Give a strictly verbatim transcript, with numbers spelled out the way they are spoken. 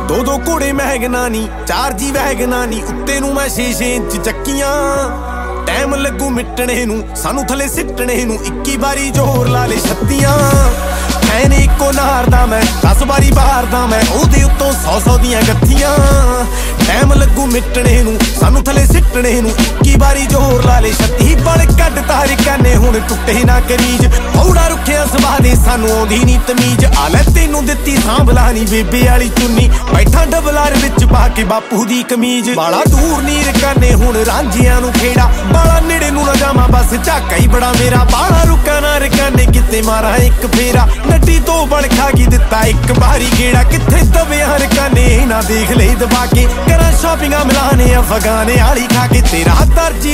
ਦੋ ਦੋ ਘੋੜੇ ਮਹਿਗਨਾ ਨੀ, ਚਾਰ ਜੀ ਵਹਿਗਨਾ ਨੀ, ਉੱਤੇ ਨੂੰ ਮੈਂ ਛੇ ਛੇ ਇੰਚ ਚੱਕੀਆਂ। ਟਾਈਮ ਲੱਗੂ ਮਿਟਣੇ ਨੂੰ, ਸਾਨੂੰ ਥੱਲੇ ਸਿੱਟਣੇ ਨੂੰ, ਇੱਕੀ ਵਾਰੀ ਜ਼ੋਰ ਲਾ ਲੇ ਛੱਤੀਆਂ। ਹੈ ਨੀ ਇੱਕੋ ਨਾਰ ਦਾ ਮੈਂ, ਦਸ ਵਾਰੀ ਬਾਹਰ ਦਾ ਮੈਂ, ਉਹਦੇ ਉੱਤੋਂ ਸੌ ਸੌ ਦੀਆਂ ਗੱਥੀਆਂ। ਟਾਈਮ ਲੱਗੂ ਮਿਟਣੇ ਨੂੰ, ਸਾਨੂੰ ਥੱਲੇ ਸਿੱਟਣੇ ਨੂੰ, ਇੱਕੀ ਵਾਰੀ ਜ਼ੋਰ ਲਾ ਲੇ ਛੱਤੀ। ਬਲ ਕੱਢ ਤਾਰ ਕਾਨੇ ਹੁਣ ਟੁੱਟੇ ਨਾ ਕਰੀਜ, ਹੌੜਾ ਰੁੱਖਿਆ ਸੁਭਾਅ ਦੇ ਸਾਨੂੰ ਆਉਂਦੀ ਨੀ ਤਮੀਜ਼। ਆ ਲੈ ਤੈਨੂੰ ਦਿੱਤੀ ਸਾਂਭਲਾ ਨੀ ਬੇਬੇ ਵਾਲੀ ਚੁੰਨੀ, ਬੈਠਾ ਡਬਲਾਰ ਵਿੱਚ ਪਾ ਕੇ ਬਾਪੂ ਦੀ ਕਮੀਜ਼। ਬਾਲਾ ਦੂਰ ਨੀ ਰਕਾਨੇ ਹੁਣ ਰਾਂਝਿਆਂ ਨੂੰ ਖੇੜਾ, ਬਾਲਾ ਨੇੜੇ ਨੂੰ ਨਾ ਜਾਵਾਂ ਬਸ ਝਾਕਾ ਹੀ ਬੜਾ ਮੇਰਾ। ਬਾਲਾ ਰੁਕਾ ਨਾ ਰਕਾਨੇ ਕਿਤੇ ਮਾਰਾਂ ਇੱਕ ਫੇਰਾ, ਨੱਡੀ ਤੋਂ ਬਣ ਖਾ ਕੇ ਦਿੱਤਾ ਇੱਕ ਵਾਰੀ ਗੇੜਾ। ਕਿੱਥੇ ਦਬਿਆ ਰਕਾਨੇ ਨਾ ਦੇਖ ਲਈ ਦਬਾ ਕੇ, ਕਰਾਂ ਸ਼ਾਪਿੰਗਾਂ ਮਿਲਾਨੇ ਅਫਗਾਨੇ ਵਾਲੀ ਖਾ ਕੇ। ਤੇਰਾ ਦਰਜੀ